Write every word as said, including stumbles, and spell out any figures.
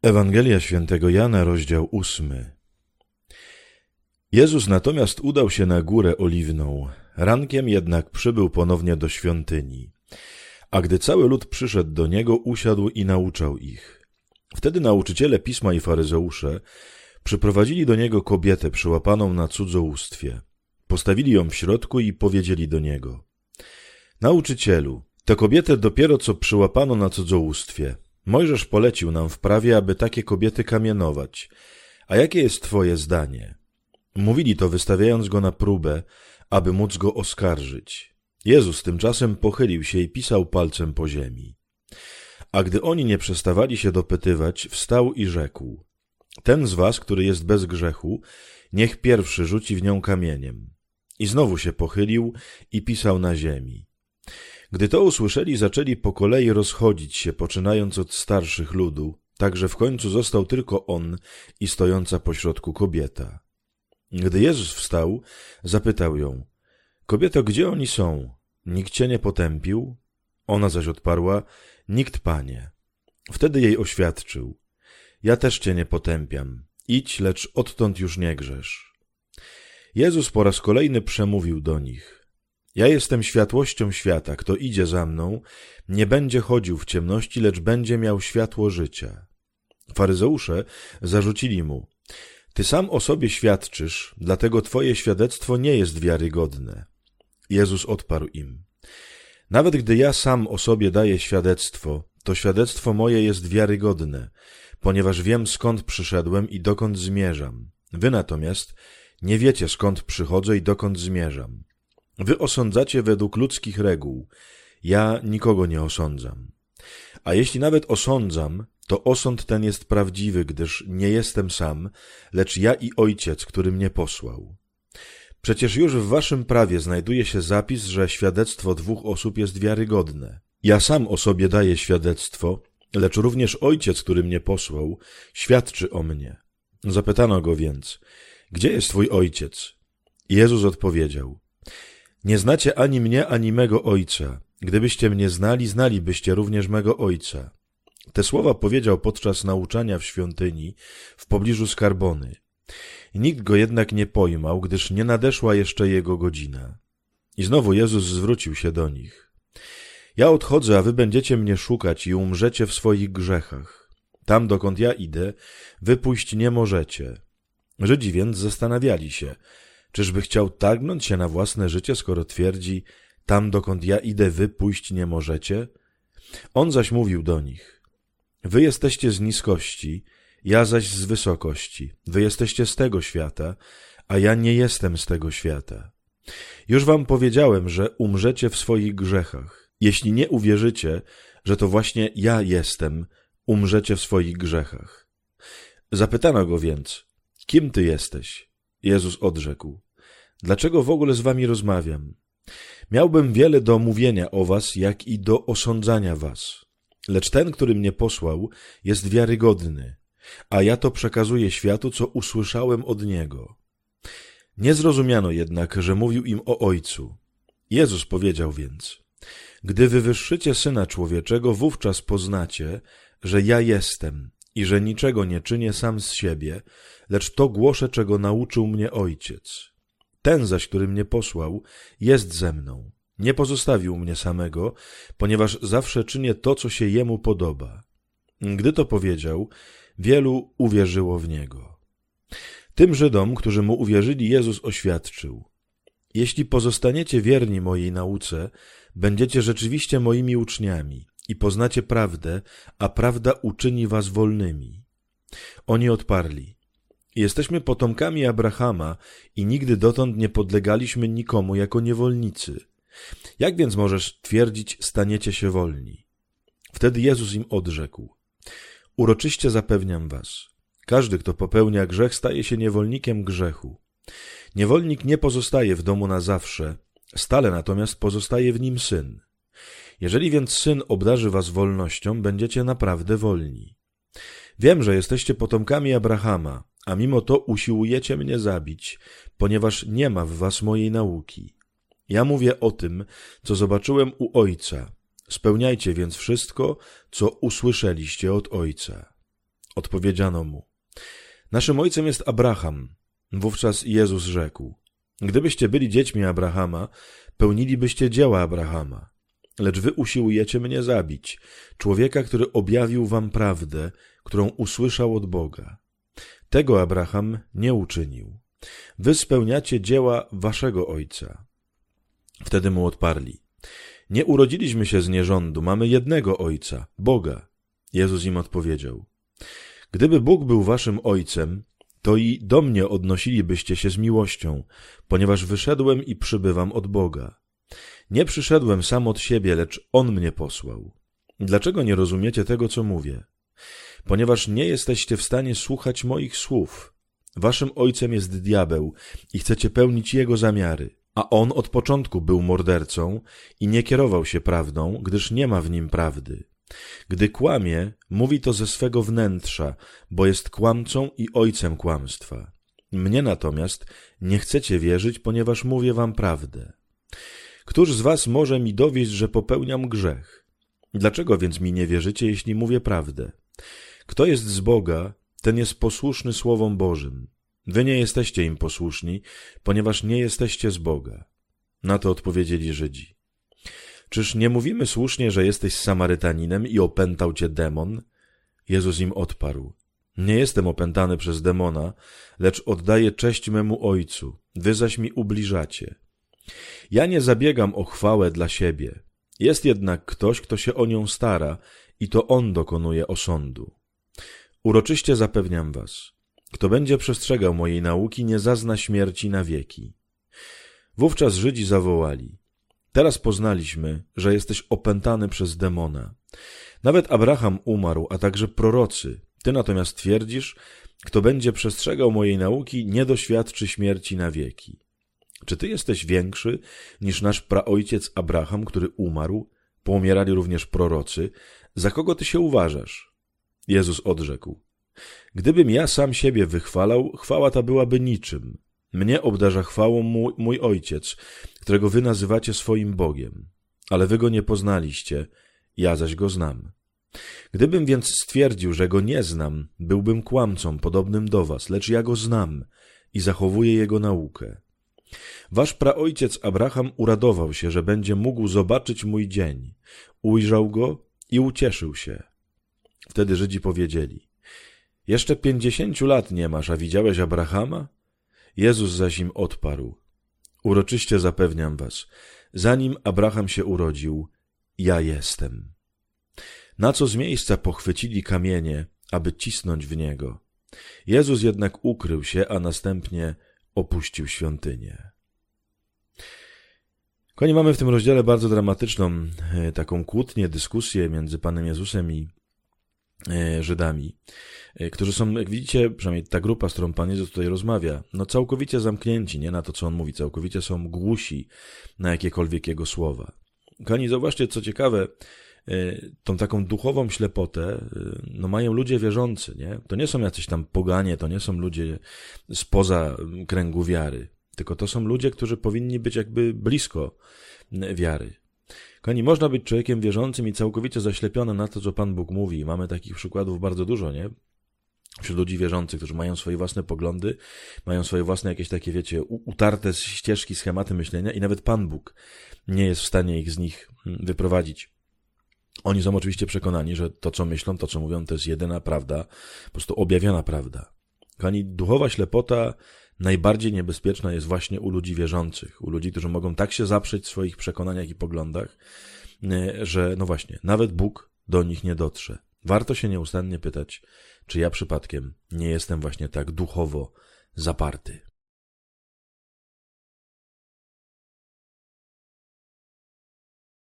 Ewangelia Świętego Jana, rozdział ósmy. Jezus natomiast udał się na Górę Oliwną. Rankiem jednak przybył ponownie do świątyni. A gdy cały lud przyszedł do Niego, usiadł i nauczał ich. Wtedy nauczyciele Pisma i faryzeusze przyprowadzili do Niego kobietę przyłapaną na cudzołóstwie. Postawili ją w środku i powiedzieli do Niego: Nauczycielu, tę kobietę dopiero co przyłapano na cudzołóstwie. Mojżesz polecił nam w prawie, aby takie kobiety kamienować. A jakie jest Twoje zdanie? Mówili to, wystawiając Go na próbę, aby móc Go oskarżyć. Jezus tymczasem pochylił się i pisał palcem po ziemi. A gdy oni nie przestawali się dopytywać, wstał i rzekł: Ten z was, który jest bez grzechu, niech pierwszy rzuci w nią kamieniem. I znowu się pochylił i pisał na ziemi. Gdy to usłyszeli, zaczęli po kolei rozchodzić się, poczynając od starszych ludu, tak że w końcu został tylko on i stojąca pośrodku kobieta. Gdy Jezus wstał, zapytał ją: Kobieto, gdzie oni są? Nikt cię nie potępił? Ona zaś odparła: Nikt, Panie. Wtedy jej oświadczył: Ja też cię nie potępiam. Idź, lecz odtąd już nie grzesz. Jezus po raz kolejny przemówił do nich: Ja jestem światłością świata. Kto idzie za mną, nie będzie chodził w ciemności, lecz będzie miał światło życia. Faryzeusze zarzucili mu: Ty sam o sobie świadczysz, dlatego twoje świadectwo nie jest wiarygodne. Jezus odparł im: Nawet gdy ja sam o sobie daję świadectwo, to świadectwo moje jest wiarygodne, ponieważ wiem, skąd przyszedłem i dokąd zmierzam. Wy natomiast nie wiecie, skąd przychodzę i dokąd zmierzam. Wy osądzacie według ludzkich reguł, ja nikogo nie osądzam. A jeśli nawet osądzam, to osąd ten jest prawdziwy, gdyż nie jestem sam, lecz ja i Ojciec, który mnie posłał. Przecież już w waszym prawie znajduje się zapis, że świadectwo dwóch osób jest wiarygodne. Ja sam o sobie daję świadectwo, lecz również Ojciec, który mnie posłał, świadczy o mnie. Zapytano go więc: Gdzie jest twój Ojciec? Jezus odpowiedział: Nie znacie ani mnie, ani mego Ojca. Gdybyście mnie znali, znalibyście również mego Ojca. Te słowa powiedział podczas nauczania w świątyni w pobliżu Skarbony. Nikt go jednak nie pojmał, gdyż nie nadeszła jeszcze jego godzina. I znowu Jezus zwrócił się do nich: Ja odchodzę, a wy będziecie mnie szukać i umrzecie w swoich grzechach. Tam, dokąd ja idę, wy pójść nie możecie. Żydzi więc zastanawiali się: Czyżby chciał targnąć się na własne życie, skoro twierdzi: Tam, dokąd ja idę, wy pójść nie możecie? On zaś mówił do nich: Wy jesteście z niskości, ja zaś z wysokości. Wy jesteście z tego świata, a ja nie jestem z tego świata. Już wam powiedziałem, że umrzecie w swoich grzechach. Jeśli nie uwierzycie, że to właśnie ja jestem, umrzecie w swoich grzechach. Zapytano go więc: Kim ty jesteś? Jezus odrzekł: Dlaczego w ogóle z wami rozmawiam? Miałbym wiele do mówienia o was, jak i do osądzania was. Lecz ten, który mnie posłał, jest wiarygodny, a ja to przekazuję światu, co usłyszałem od Niego. Nie zrozumiano jednak, że mówił im o Ojcu. Jezus powiedział więc: Gdy wywyższycie Syna Człowieczego, wówczas poznacie, że ja jestem i że niczego nie czynię sam z siebie, lecz to głoszę, czego nauczył mnie Ojciec. Ten zaś, który mnie posłał, jest ze mną. Nie pozostawił mnie samego, ponieważ zawsze czynię to, co się Jemu podoba. Gdy to powiedział, wielu uwierzyło w Niego. Tym Żydom, którzy Mu uwierzyli, Jezus oświadczył: Jeśli pozostaniecie wierni mojej nauce, będziecie rzeczywiście moimi uczniami i poznacie prawdę, a prawda uczyni was wolnymi. Oni odparli: Jesteśmy potomkami Abrahama i nigdy dotąd nie podlegaliśmy nikomu jako niewolnicy. Jak więc możesz twierdzić: staniecie się wolni? Wtedy Jezus im odrzekł: Uroczyście zapewniam was, każdy, kto popełnia grzech, staje się niewolnikiem grzechu. Niewolnik nie pozostaje w domu na zawsze, stale natomiast pozostaje w nim Syn. Jeżeli więc Syn obdarzy was wolnością, będziecie naprawdę wolni. Wiem, że jesteście potomkami Abrahama, a mimo to usiłujecie mnie zabić, ponieważ nie ma w was mojej nauki. Ja mówię o tym, co zobaczyłem u Ojca. Spełniajcie więc wszystko, co usłyszeliście od Ojca. Odpowiedziano mu: naszym ojcem jest Abraham. Wówczas Jezus rzekł: gdybyście byli dziećmi Abrahama, pełnilibyście dzieła Abrahama. Lecz wy usiłujecie mnie zabić, człowieka, który objawił wam prawdę, którą usłyszał od Boga. Tego Abraham nie uczynił. Wy spełniacie dzieła waszego ojca. Wtedy mu odparli: nie urodziliśmy się z nierządu, mamy jednego ojca, Boga. Jezus im odpowiedział: gdyby Bóg był waszym ojcem, to i do mnie odnosilibyście się z miłością, ponieważ wyszedłem i przybywam od Boga. Nie przyszedłem sam od siebie, lecz On mnie posłał. Dlaczego nie rozumiecie tego, co mówię? Ponieważ nie jesteście w stanie słuchać moich słów. Waszym ojcem jest diabeł i chcecie pełnić jego zamiary, a on od początku był mordercą i nie kierował się prawdą, gdyż nie ma w nim prawdy. Gdy kłamie, mówi to ze swego wnętrza, bo jest kłamcą i ojcem kłamstwa. Mnie natomiast nie chcecie wierzyć, ponieważ mówię wam prawdę. Któż z was może mi dowieść, że popełniam grzech? Dlaczego więc mi nie wierzycie, jeśli mówię prawdę? Kto jest z Boga, ten jest posłuszny słowom Bożym. Wy nie jesteście im posłuszni, ponieważ nie jesteście z Boga. Na to odpowiedzieli Żydzi: czyż nie mówimy słusznie, że jesteś Samarytaninem i opętał cię demon? Jezus im odparł: nie jestem opętany przez demona, lecz oddaję cześć memu Ojcu, wy zaś mi ubliżacie. Ja nie zabiegam o chwałę dla siebie. Jest jednak ktoś, kto się o nią stara i to on dokonuje osądu. Uroczyście zapewniam was, kto będzie przestrzegał mojej nauki, nie zazna śmierci na wieki. Wówczas Żydzi zawołali: teraz poznaliśmy, że jesteś opętany przez demona. Nawet Abraham umarł, a także prorocy. Ty natomiast twierdzisz: kto będzie przestrzegał mojej nauki, nie doświadczy śmierci na wieki. Czy ty jesteś większy niż nasz praojciec Abraham, który umarł? Poumierali również prorocy. Za kogo ty się uważasz? Jezus odrzekł: gdybym ja sam siebie wychwalał, chwała ta byłaby niczym. Mnie obdarza chwałą mój, mój Ojciec, którego wy nazywacie swoim Bogiem. Ale wy go nie poznaliście, ja zaś go znam. Gdybym więc stwierdził, że go nie znam, byłbym kłamcą podobnym do was, lecz ja go znam i zachowuję jego naukę. Wasz praojciec Abraham uradował się, że będzie mógł zobaczyć mój dzień. Ujrzał go i ucieszył się. Wtedy Żydzi powiedzieli: jeszcze pięćdziesięciu lat nie masz, a widziałeś Abrahama? Jezus zaś im odparł: uroczyście zapewniam was, zanim Abraham się urodził, ja jestem. Na co z miejsca pochwycili kamienie, aby cisnąć w niego. Jezus jednak ukrył się, a następnie opuścił świątynię. Kochani, mamy w tym rozdziale bardzo dramatyczną taką kłótnię, dyskusję między Panem Jezusem i Żydami, którzy są, jak widzicie, przynajmniej ta grupa, z którą Pan Jezus tutaj rozmawia, no całkowicie zamknięci, nie na to, co On mówi, całkowicie są głusi na jakiekolwiek Jego słowa. Kochani, zauważcie, co ciekawe, tą taką duchową ślepotę no mają ludzie wierzący, nie? To nie są jacyś tam poganie, to nie są ludzie spoza kręgu wiary, tylko to są ludzie, którzy powinni być jakby blisko wiary. Kochani, można być człowiekiem wierzącym i całkowicie zaślepionym na to, co Pan Bóg mówi. Mamy takich przykładów bardzo dużo, nie? Wśród ludzi wierzących, którzy mają swoje własne poglądy, mają swoje własne jakieś takie, wiecie, utarte ścieżki, schematy myślenia i nawet Pan Bóg nie jest w stanie ich z nich wyprowadzić. Oni są oczywiście przekonani, że to, co myślą, to, co mówią, to jest jedyna prawda, po prostu objawiona prawda. Kochani, duchowa ślepota najbardziej niebezpieczna jest właśnie u ludzi wierzących, u ludzi, którzy mogą tak się zaprzeć w swoich przekonaniach i poglądach, że no właśnie, nawet Bóg do nich nie dotrze. Warto się nieustannie pytać, czy ja przypadkiem nie jestem właśnie tak duchowo zaparty.